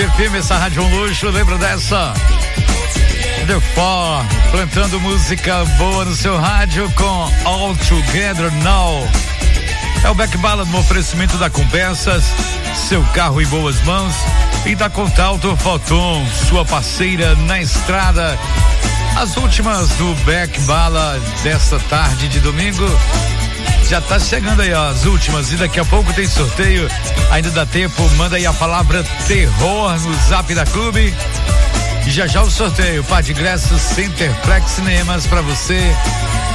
FM, essa rádio é um luxo, lembra dessa? The Four, plantando música boa no seu rádio com All Together Now. É o Back Ballad no oferecimento da Compensas, seu carro em boas mãos, e da Contalto Foton, sua parceira na estrada. As últimas do Back Ballad desta tarde de domingo. Já tá chegando aí, ó, as últimas, e daqui a pouco tem sorteio. Ainda dá tempo, manda aí a palavra terror no zap da Clube. E já o sorteio, par de ingressos Centerplex Cinemas pra você